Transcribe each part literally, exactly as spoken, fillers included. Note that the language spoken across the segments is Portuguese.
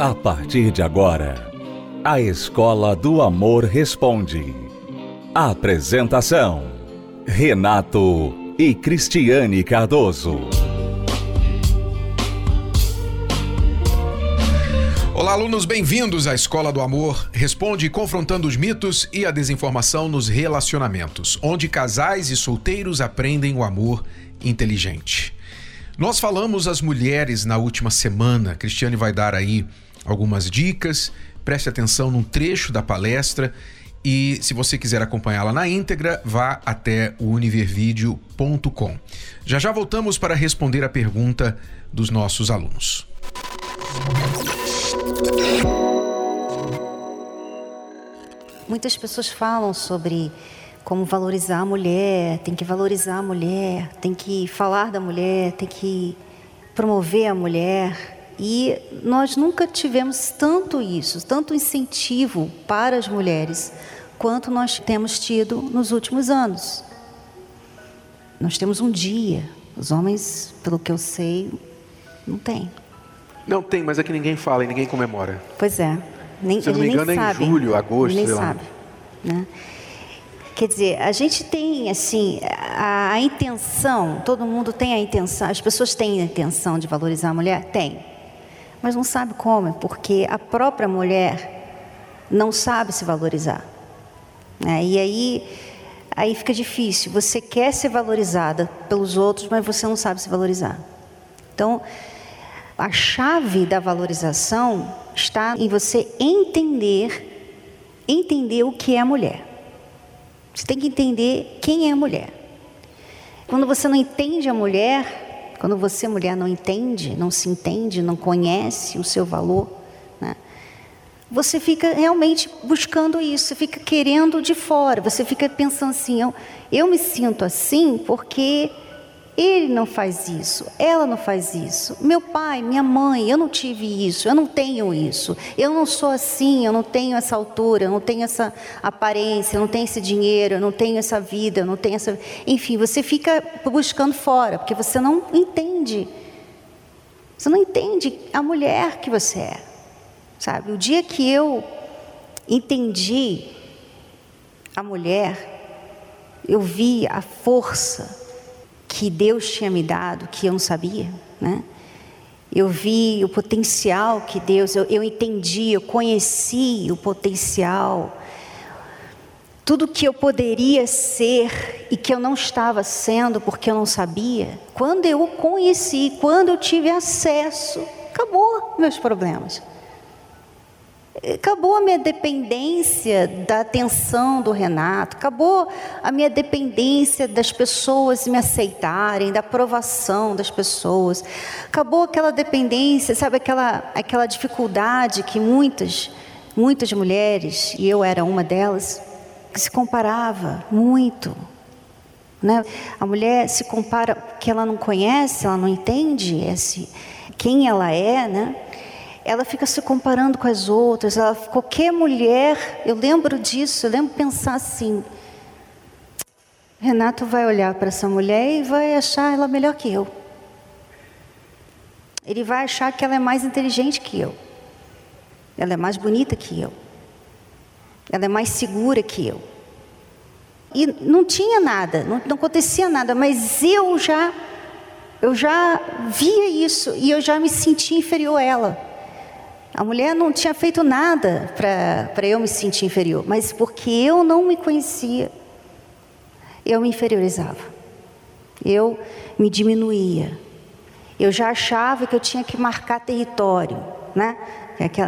A partir de agora, a Escola do Amor Responde. Apresentação: Renato e Cristiane Cardoso. Olá, alunos, bem-vindos à Escola do Amor Responde, confrontando os mitos e a desinformação nos relacionamentos, onde casais e solteiros aprendem o amor inteligente. Nós falamos às mulheres na última semana. Cristiane vai dar aí algumas dicas. Preste atenção num trecho da palestra e, se você quiser acompanhá-la na íntegra, vá até o univervideo ponto com. Já já voltamos para responder a pergunta dos nossos alunos. Muitas pessoas falam sobre como valorizar a mulher, tem que valorizar a mulher, tem que falar da mulher, tem que promover a mulher. E nós nunca tivemos tanto isso, tanto incentivo para as mulheres, quanto nós temos tido nos últimos anos. Nós temos um dia, os homens, pelo que eu sei, não tem. Não tem, mas é que ninguém fala e ninguém comemora. Pois é. Nem, Se eu não me engano, é em julho, agosto, nem sei lá. sabe, né? Quer dizer, a gente tem, assim, a, a intenção, todo mundo tem a intenção, as pessoas têm a intenção de valorizar a mulher? Tem. Mas não sabe como, porque a própria mulher não sabe se valorizar. Né? E aí, aí fica difícil. Você quer ser valorizada pelos outros, mas você não sabe se valorizar. Então, a chave da valorização está em você entender, entender o que é a mulher. Você tem que entender quem é a mulher. Quando você não entende a mulher, quando você, mulher, não entende, não se entende, não conhece o seu valor, né? Você fica realmente buscando isso, você fica querendo de fora, você fica pensando assim, eu, eu me sinto assim porque ele não faz isso, ela não faz isso, meu pai, minha mãe, eu não tive isso, eu não tenho isso, eu não sou assim, eu não tenho essa altura, eu não tenho essa aparência, eu não tenho esse dinheiro, eu não tenho essa vida, eu não tenho essa... Enfim, você fica buscando fora, porque você não entende, você não entende a mulher que você é, sabe? O dia que eu entendi a mulher, eu vi a força que Deus tinha me dado, que eu não sabia, né? Eu vi o potencial que Deus, eu, eu entendi, eu conheci o potencial, tudo que eu poderia ser e que eu não estava sendo porque eu não sabia. Quando eu o conheci, quando eu tive acesso, acabou meus problemas. Acabou a minha dependência da atenção do Renato, acabou a minha dependência das pessoas me aceitarem, da aprovação das pessoas, acabou aquela dependência, sabe, aquela, aquela dificuldade que muitas, muitas mulheres, e eu era uma delas, que se comparava muito, né? A mulher se compara porque ela não conhece, ela não entende esse, quem ela é, né? Ela fica se comparando com as outras, ela, qualquer mulher, eu lembro disso, eu lembro de pensar assim, Renato vai olhar para essa mulher e vai achar ela melhor que eu. Ele vai achar que ela é mais inteligente que eu. Ela é mais bonita que eu. Ela é mais segura que eu. E não tinha nada, não, não acontecia nada, mas eu já, eu já via isso e eu já me sentia inferior a ela. A mulher não tinha feito nada para eu me sentir inferior, mas porque eu não me conhecia, eu me inferiorizava, eu me diminuía, eu já achava que eu tinha que marcar território, né? Aquela,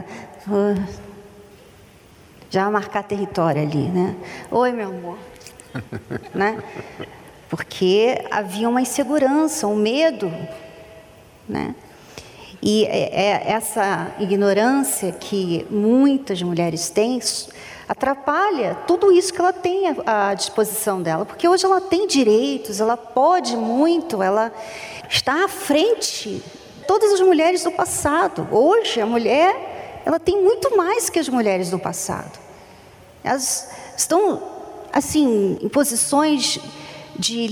já marcar território ali, né? Oi, meu amor, né? Porque havia uma insegurança, um medo, né? E é essa ignorância que muitas mulheres têm atrapalha tudo isso que ela tem à disposição dela. Porque hoje ela tem direitos, ela pode muito, ela está à frente de todas as mulheres do passado. Hoje a mulher, ela tem muito mais que as mulheres do passado. Elas estão, assim, em posições de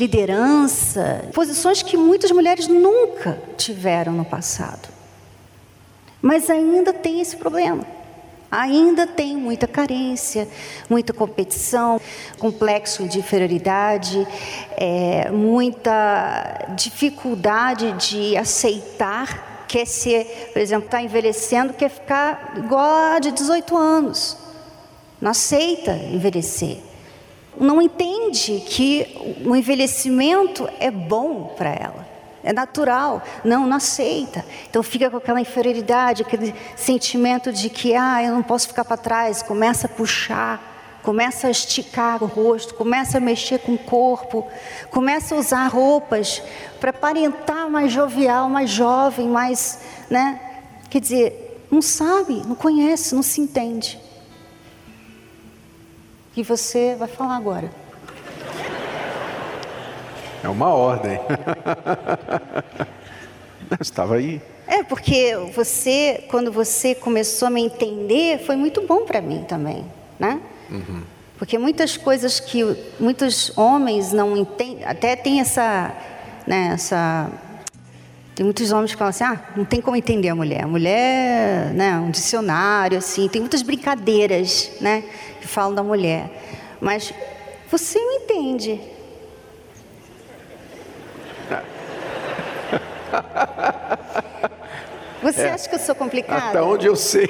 liderança, posições que muitas mulheres nunca tiveram no passado. Mas ainda tem esse problema. Ainda tem muita carência, muita competição, complexo de inferioridade, é, muita dificuldade de aceitar, quer ser, por exemplo, está envelhecendo, quer ficar igual a de dezoito anos. Não aceita envelhecer. Não entende que o envelhecimento é bom para ela. É natural, não, não aceita. Então fica com aquela inferioridade, aquele sentimento de que, ah, eu não posso ficar para trás. Começa a puxar, começa a esticar o rosto, começa a mexer com o corpo, começa a usar roupas para aparentar mais jovial, mais jovem, mais, né? Quer dizer, não sabe, não conhece, não se entende. E você vai falar agora. É uma ordem. Estava aí. É, porque você, quando você começou a me entender, foi muito bom para mim também, né? Uhum. Porque muitas coisas que muitos homens não entendem, até tem essa, né, essa... Tem muitos homens que falam assim, ah, não tem como entender a mulher. A mulher, né, um dicionário, assim, tem muitas brincadeiras, né, que falam da mulher. Mas você me entende. Você é, acha que eu sou complicada? Até onde eu sei.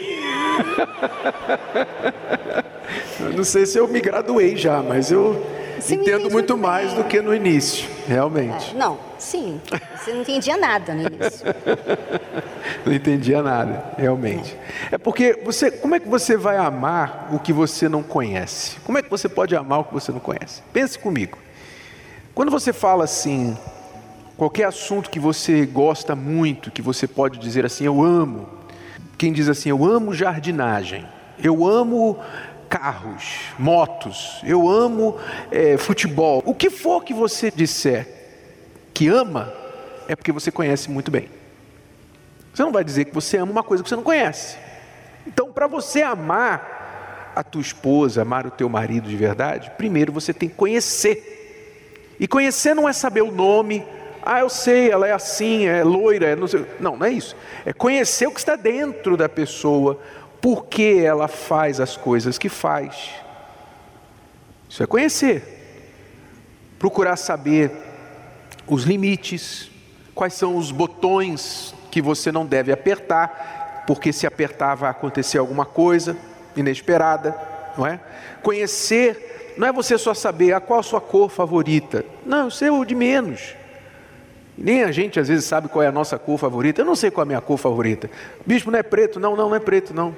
Eu não sei se eu me graduei já, mas eu você entendo muito mais bem do que no início, realmente. É, não, sim. Você não entendia nada no início. Não entendia nada, realmente. É. é porque você, como é que você vai amar o que você não conhece? Como é que você pode amar o que você não conhece? Pense comigo. Quando você fala assim, qualquer assunto que você gosta muito, que você pode dizer assim, eu amo. Quem diz assim, eu amo jardinagem, eu amo carros, motos, eu amo é, futebol. O que for que você disser que ama, é porque você conhece muito bem. Você não vai dizer que você ama uma coisa que você não conhece. Então, para você amar a tua esposa, amar o teu marido de verdade, primeiro você tem que conhecer. E conhecer não é saber o nome. Ah, eu sei, ela é assim, é loira, é não sei. Não, não é isso. É conhecer o que está dentro da pessoa, por que ela faz as coisas que faz. Isso é conhecer. Procurar saber os limites, quais são os botões que você não deve apertar, porque se apertar vai acontecer alguma coisa inesperada, não é? Conhecer, não é você só saber a qual a sua cor favorita. Não, isso é o de menos. Nem a gente às vezes sabe qual é a nossa cor favorita. Eu não sei qual é a minha cor favorita. Bispo, não é preto? Não, não, não é preto, não.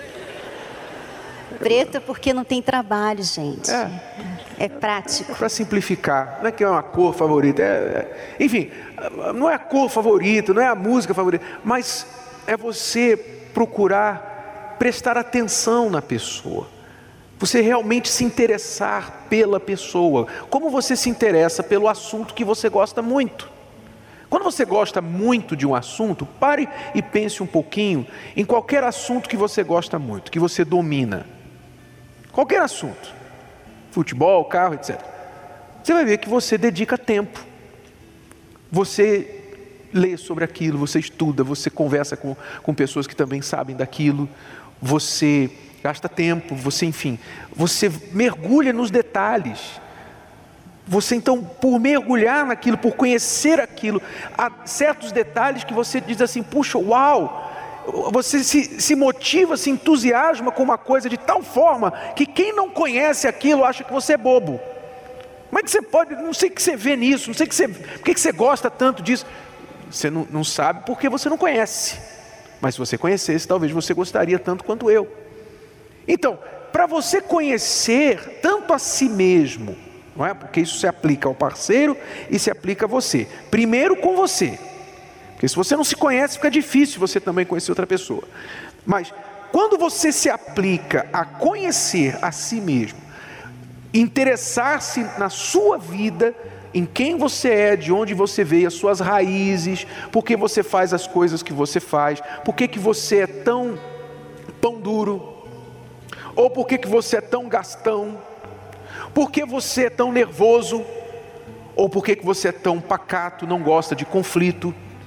Preto porque não tem trabalho, gente. É, é prático. Para simplificar, não é que é uma cor favorita. É, é, enfim, não é a cor favorita, não é a música favorita, mas é você procurar prestar atenção na pessoa. Você realmente se interessar pela pessoa. Como você se interessa pelo assunto que você gosta muito. Quando você gosta muito de um assunto, pare e pense um pouquinho em qualquer assunto que você gosta muito, que você domina. Qualquer assunto. Futebol, carro, etcétera. Você vai ver que você dedica tempo. Você lê sobre aquilo, você estuda, você conversa com, com pessoas que também sabem daquilo. Você gasta tempo, você, enfim, você mergulha nos detalhes. Você então, por mergulhar naquilo, por conhecer aquilo, há certos detalhes que você diz assim, puxa, uau, você se, se motiva, se entusiasma com uma coisa de tal forma, que quem não conhece aquilo acha que você é bobo. Como é que você pode, não sei o que você vê nisso, não sei o que você, por que você gosta tanto disso. Você não, não sabe porque você não conhece, mas se você conhecesse, talvez você gostaria tanto quanto eu. Então, para você conhecer tanto a si mesmo, não é? Porque isso se aplica ao parceiro e se aplica a você. Primeiro com você, porque se você não se conhece, fica difícil você também conhecer outra pessoa. Mas quando você se aplica a conhecer a si mesmo, interessar-se na sua vida, em quem você é, de onde você veio, as suas raízes, por que você faz as coisas que você faz, por que que você é tão pão duro, ou por que que você é tão gastão, por que você é tão nervoso, ou por que que você é tão pacato, não gosta de conflito,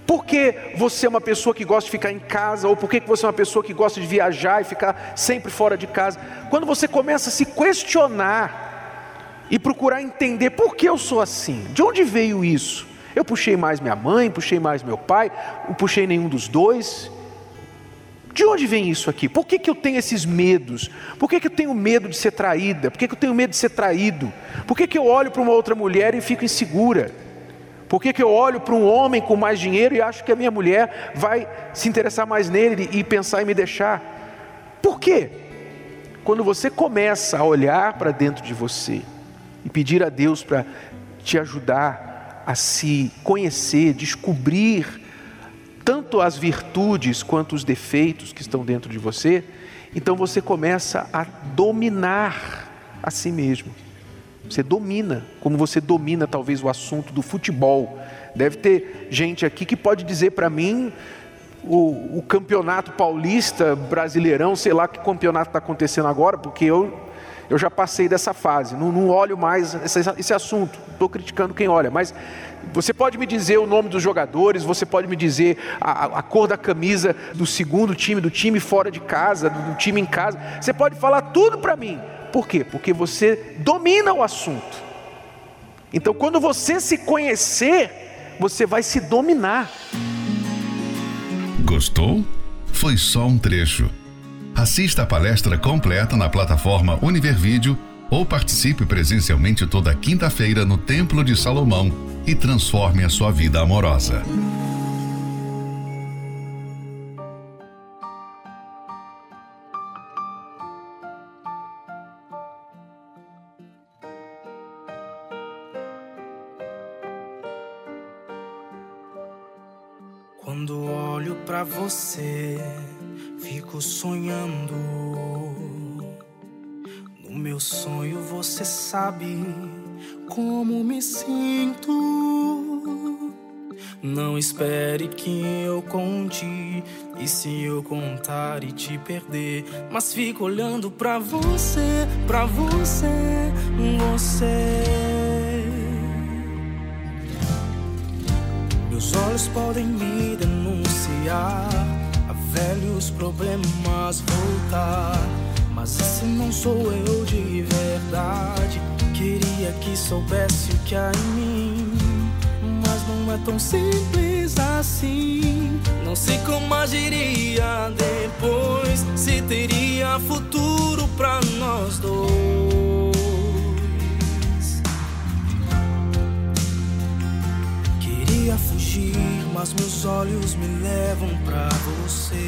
Por que você é uma pessoa que gosta de ficar em casa? Ou por que você é uma pessoa que gosta de viajar e ficar sempre fora de casa? Quando você começa a se questionar e procurar entender por que eu sou assim, de onde veio isso? Eu puxei mais minha mãe, puxei mais meu pai, não puxei nenhum dos dois. De onde vem isso aqui? Por que que eu tenho esses medos? Por que que eu tenho medo de ser traída? Por que que eu tenho medo de ser traído? Por que que eu olho para uma outra mulher e fico insegura? Por que que eu olho para um homem com mais dinheiro e acho que a minha mulher vai se interessar mais nele e pensar em me deixar? Por quê? Quando você começa a olhar para dentro de você e pedir a Deus para te ajudar a se conhecer, descobrir tanto as virtudes quanto os defeitos que estão dentro de você, então você começa a dominar a si mesmo. Você domina, como você domina talvez o assunto do futebol. Deve ter gente aqui que pode dizer para mim o, o campeonato paulista, brasileirão, sei lá que campeonato está acontecendo agora, porque eu, eu já passei dessa fase, não, não olho mais esse, esse assunto, estou criticando quem olha, mas você pode me dizer o nome dos jogadores, você pode me dizer a, a cor da camisa do segundo time, do time fora de casa, do, do time em casa, você pode falar tudo para mim. Por quê? Porque você domina o assunto. Então, quando você se conhecer, você vai se dominar. Gostou? Foi só um trecho. Assista a palestra completa na plataforma Univervídeo ou participe presencialmente toda quinta-feira no Templo de Salomão e transforme a sua vida amorosa. Quando olho pra você, fico sonhando. No meu sonho você sabe como me sinto. Não espere que eu conte, e se eu contar e te perder, mas fico olhando pra você, pra você, você. Meus olhos podem me denunciar, a velhos problemas voltar, mas esse não sou eu de verdade. Queria que soubesse o que há em mim, mas não é tão simples assim. Não sei como agiria depois, se teria futuro pra nós dois. Queria fugir, mas meus olhos me levam pra você.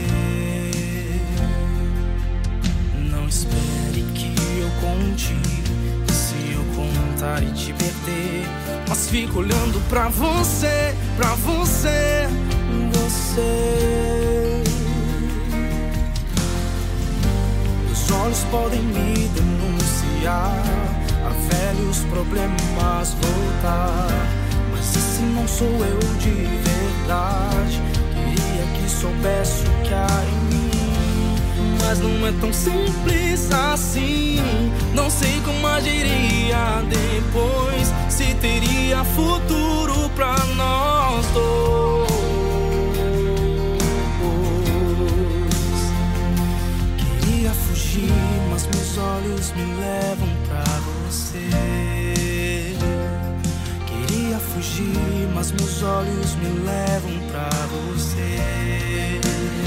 Não espere que eu conte, se eu contar e te perder, mas fico olhando pra você, pra você, você. Meus olhos podem me denunciar, a velhos problemas voltar, mas esse não sou eu de verdade. Queria que soubesse o que há em mim, mas não é tão simples assim. Não sei como agiria depois, se teria futuro pra nós dois. Queria fugir, mas meus olhos me levam pra você. Queria fugir, mas meus olhos me levam pra você.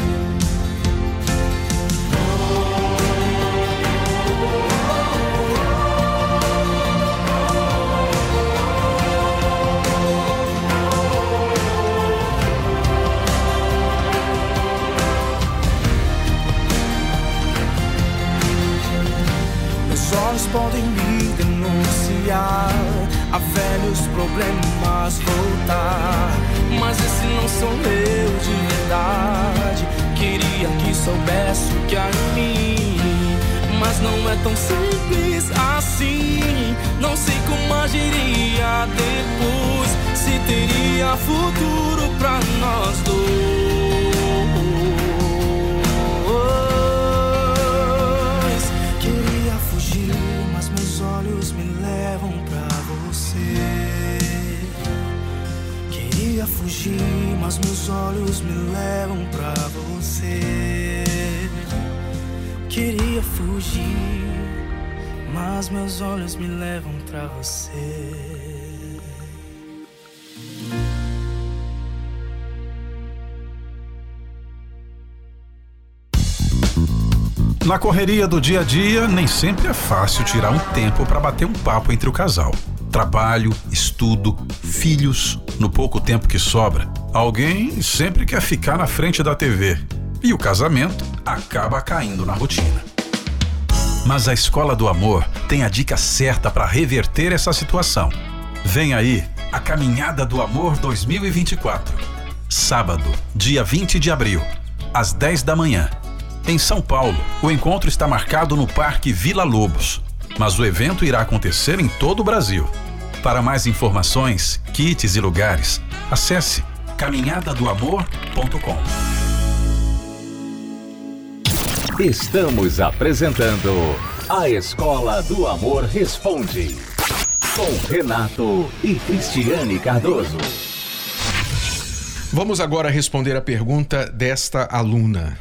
Meus olhos podem me denunciar, a velhos problemas voltar, mas esse não sou eu de verdade. Queria que soubesse o que há em mim, mas não é tão simples assim. Não sei como agiria depois, se teria futuro pra nós dois. Queria fugir, mas meus olhos me levam pra você. Queria fugir, fugir, mas meus olhos me levam pra você. Queria fugir, mas meus olhos me levam pra você. Na correria do dia a dia, nem sempre é fácil tirar um tempo para bater um papo entre o casal. Trabalho, estudo, filhos, no pouco tempo que sobra, alguém sempre quer ficar na frente da T V. E o casamento acaba caindo na rotina. Mas a Escola do Amor tem a dica certa para reverter essa situação. Vem aí a Caminhada do Amor dois mil e vinte e quatro. Sábado, dia vinte de abril, às dez da manhã. Em São Paulo, o encontro está marcado no Parque Vila Lobos, mas o evento irá acontecer em todo o Brasil. Para mais informações, kits e lugares, acesse caminhada do amor ponto com. Estamos apresentando A Escola do Amor Responde, com Renato e Cristiane Cardoso. Vamos agora responder a pergunta desta aluna.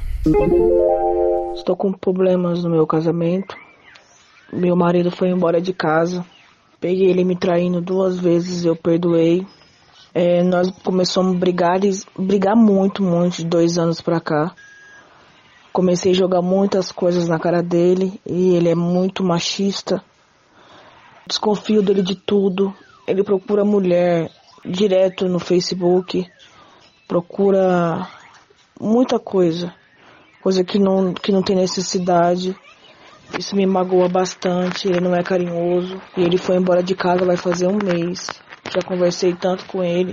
Estou com problemas no meu casamento. Meu marido foi embora de casa. Peguei ele me traindo duas vezes, eu perdoei. É, nós começamos a brigar, brigar muito, muito, de dois anos pra cá. Comecei a jogar muitas coisas na cara dele e ele é muito machista. Desconfio dele de tudo. Ele procura mulher direto no Facebook. Procura muita coisa. Coisa que não, que não tem necessidade. Isso me magoa bastante. Ele não é carinhoso. E ele foi embora de casa vai fazer um mês. Já conversei tanto com ele.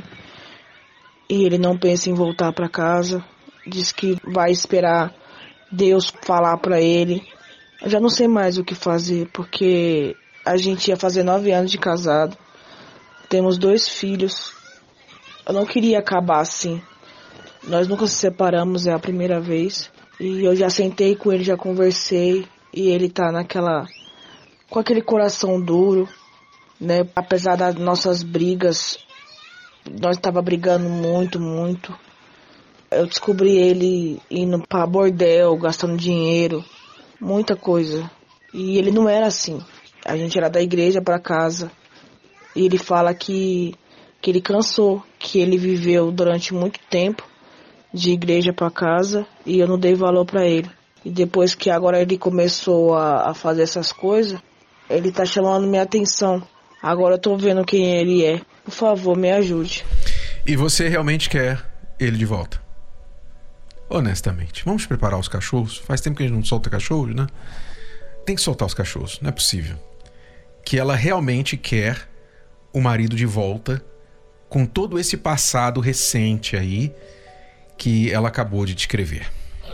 E ele não pensa em voltar para casa. Diz que vai esperar Deus falar para ele. Eu já não sei mais o que fazer. Porque a gente ia fazer nove anos de casado. Temos dois filhos. Eu não queria acabar assim. Nós nunca se separamos, é a primeira vez. E eu já sentei com ele, já conversei. E ele tá naquela... com aquele coração duro, né? Apesar das nossas brigas, nós tava brigando muito, muito. Eu descobri ele indo pra bordel, gastando dinheiro. Muita coisa. E ele não era assim. A gente era da igreja pra casa. E ele fala que, que ele cansou. Que ele viveu durante muito tempo de igreja para casa e eu não dei valor para ele. E depois que agora ele começou a, a fazer essas coisas, ele tá chamando minha atenção. Agora eu tô vendo quem ele é. Por favor, me ajude. E você realmente quer ele de volta? Honestamente. Vamos preparar os cachorros? Faz tempo que a gente não solta cachorros, né? Tem que soltar os cachorros, não é possível. Que ela realmente quer o marido de volta com todo esse passado recente aí que ela acabou de descrever.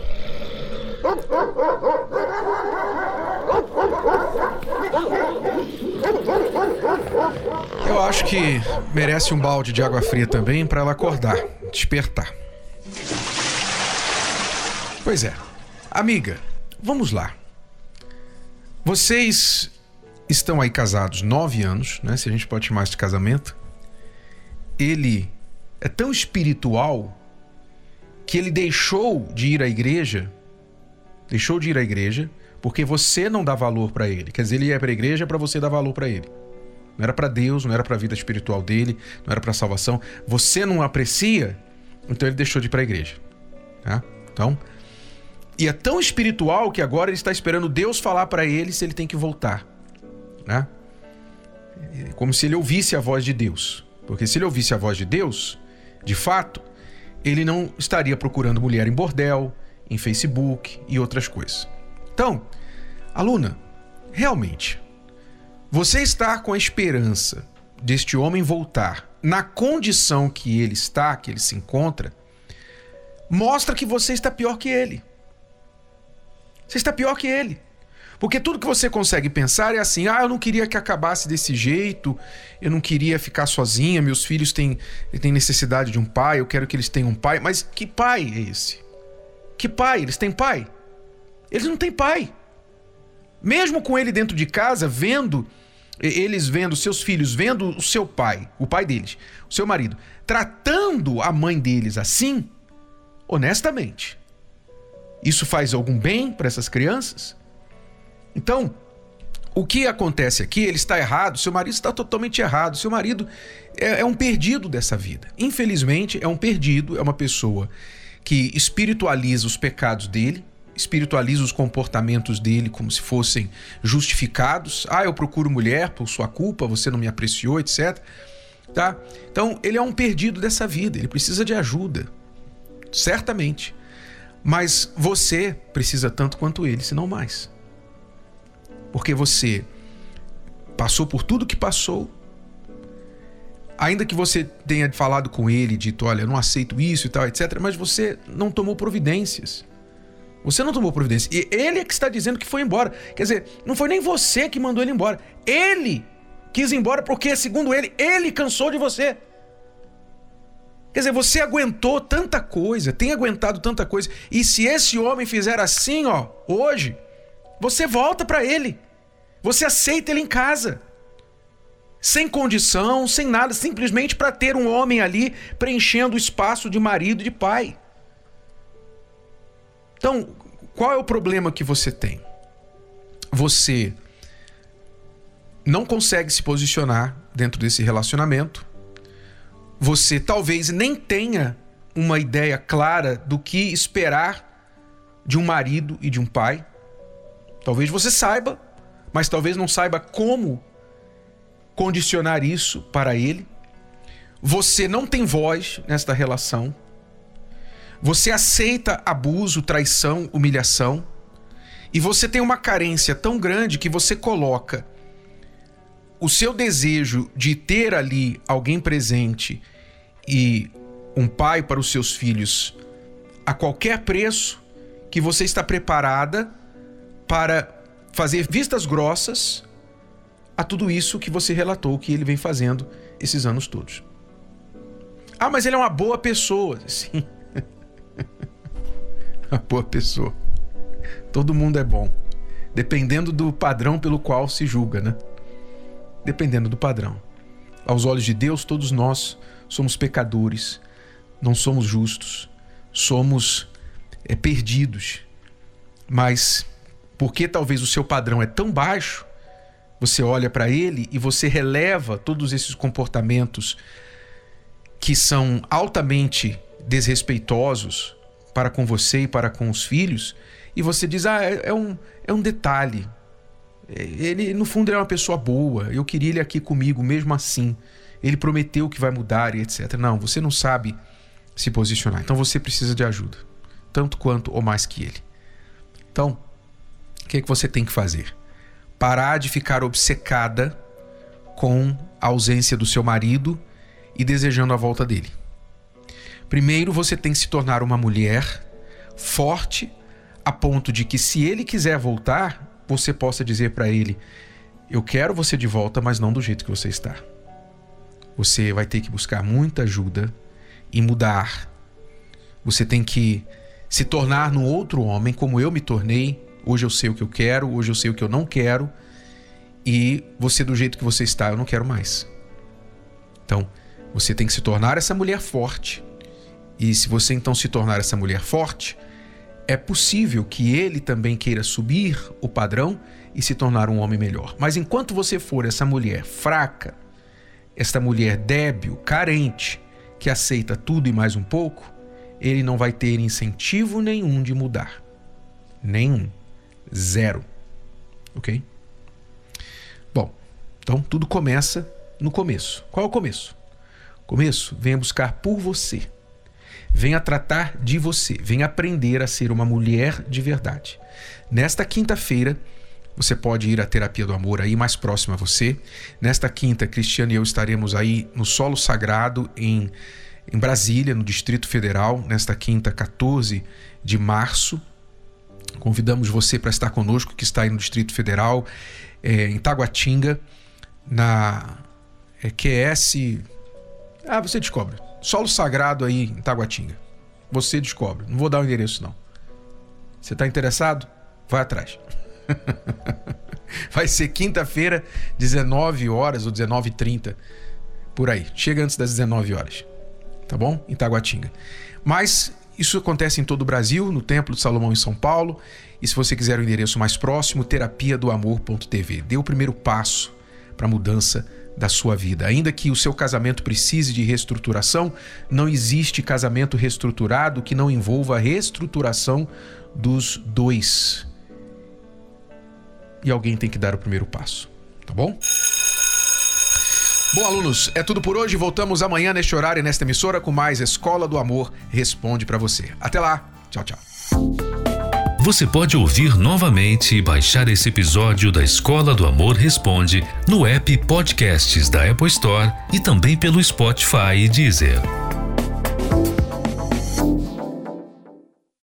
Eu acho que merece um balde de água fria também para ela acordar, despertar. Pois é. Amiga, vamos lá. Vocês estão aí casados nove anos, né? Se a gente pode chamar isso de casamento. Ele é tão espiritual que ele deixou de ir à igreja, deixou de ir à igreja, porque você não dá valor para ele. Quer dizer, ele ia para a igreja para você dar valor para ele. Não era para Deus, não era para a vida espiritual dele, não era para a salvação. Você não aprecia, então ele deixou de ir para a igreja. Tá? Então, e é tão espiritual que agora ele está esperando Deus falar para ele se ele tem que voltar. Né? Como se ele ouvisse a voz de Deus. Porque se ele ouvisse a voz de Deus, de fato, ele não estaria procurando mulher em bordel, em Facebook e outras coisas. Então, aluna, realmente, você está com a esperança deste homem voltar na condição que ele está, que ele se encontra, mostra que você está pior que ele. Você está pior que ele. Porque tudo que você consegue pensar é assim: ah, eu não queria que acabasse desse jeito, eu não queria ficar sozinha, meus filhos têm, têm necessidade de um pai, eu quero que eles tenham um pai. Mas que pai é esse? Que pai? Eles têm pai? Eles não têm pai. Mesmo com ele dentro de casa, vendo eles vendo, seus filhos vendo o seu pai, o pai deles, o seu marido, tratando a mãe deles assim, honestamente, isso faz algum bem para essas crianças? Então, o que acontece aqui, ele está errado, seu marido está totalmente errado, seu marido é, é um perdido dessa vida. Infelizmente, é um perdido, é uma pessoa que espiritualiza os pecados dele, espiritualiza os comportamentos dele como se fossem justificados. Ah, eu procuro mulher por sua culpa, você não me apreciou, etcétera. Tá? Então, ele é um perdido dessa vida, ele precisa de ajuda, certamente. Mas você precisa tanto quanto ele, se não mais. Porque você passou por tudo que passou. Ainda que você tenha falado com ele, dito, olha, eu não aceito isso e tal, etcétera. Mas você não tomou providências. Você não tomou providência. E ele é que está dizendo que foi embora. Quer dizer, não foi nem você que mandou ele embora. Ele quis ir embora porque, segundo ele, ele cansou de você. Quer dizer, você aguentou tanta coisa, tem aguentado tanta coisa. E se esse homem fizer assim, ó, hoje, você volta para ele. Você aceita ele em casa. Sem condição, sem nada, simplesmente para ter um homem ali preenchendo o espaço de marido e de pai. Então, qual é o problema que você tem? Você não consegue se posicionar dentro desse relacionamento. Você talvez nem tenha uma ideia clara do que esperar de um marido e de um pai. Talvez você saiba, mas talvez não saiba como condicionar isso para ele. Você não tem voz nesta relação. Você aceita abuso, traição, humilhação. E você tem uma carência tão grande que você coloca o seu desejo de ter ali alguém presente e um pai para os seus filhos a qualquer preço, que você está preparada para fazer vistas grossas a tudo isso que você relatou que ele vem fazendo esses anos todos. Ah, mas ele é uma boa pessoa. Sim. Uma boa pessoa. Todo mundo é bom. Dependendo do padrão pelo qual se julga, né? Dependendo do padrão. Aos olhos de Deus, todos nós somos pecadores. Não somos justos. Somos é, perdidos. Mas porque talvez o seu padrão é tão baixo, você olha para ele e você releva todos esses comportamentos que são altamente desrespeitosos para com você e para com os filhos, e você diz, ah, é, é, um, é um detalhe. Ele, no fundo, é uma pessoa boa. Eu queria ele aqui comigo mesmo assim. Ele prometeu que vai mudar e etcétera. Não, você não sabe se posicionar. Então você precisa de ajuda. Tanto quanto ou mais que ele. Então, o que é que você tem que fazer? Parar de ficar obcecada com a ausência do seu marido e desejando a volta dele. Primeiro, você tem que se tornar uma mulher forte a ponto de que, se ele quiser voltar, você possa dizer para ele, eu quero você de volta, mas não do jeito que você está. Você vai ter que buscar muita ajuda e mudar. Você tem que se tornar num outro homem, como eu me tornei. Hoje eu sei o que eu quero, hoje eu sei o que eu não quero. E você, do jeito que você está, eu não quero mais. Então, você tem que se tornar essa mulher forte. E se você então se tornar essa mulher forte, é possível que ele também queira subir o padrão e se tornar um homem melhor. Mas enquanto você for essa mulher fraca, esta mulher débil, carente, que aceita tudo e mais um pouco, ele não vai ter incentivo nenhum de mudar. Nenhum. Zero. Ok? Bom, então tudo começa no começo. Qual é o começo? O começo, venha buscar por você. Venha tratar de você. Venha aprender a ser uma mulher de verdade. Nesta quinta-feira, você pode ir à Terapia do Amor aí mais próxima a você. Nesta quinta, Cristiane e eu estaremos aí no Solo Sagrado em, em Brasília, no Distrito Federal. Nesta quinta, quatorze de março. Convidamos você para estar conosco, que está aí no Distrito Federal, é, em Taguatinga, na é, Q S... Ah, você descobre. Solo Sagrado aí em Taguatinga. Você descobre. Não vou dar o endereço, não. Você está interessado? Vai atrás. Vai ser quinta-feira, dezenove horas ou dezenove e trinta. Por aí. Chega antes das dezenove horas. Tá bom? Em Taguatinga. Mas isso acontece em todo o Brasil, no Templo de Salomão em São Paulo. E se você quiser o endereço mais próximo, terapia do amor ponto t v. Dê o primeiro passo para a mudança da sua vida. Ainda que o seu casamento precise de reestruturação, não existe casamento reestruturado que não envolva a reestruturação dos dois. E alguém tem que dar o primeiro passo, tá bom? Bom, alunos, é tudo por hoje. Voltamos amanhã neste horário e nesta emissora com mais Escola do Amor Responde para você. Até lá. Tchau, tchau. Você pode ouvir novamente e baixar esse episódio da Escola do Amor Responde no app Podcasts da Apple Store e também pelo Spotify e Deezer.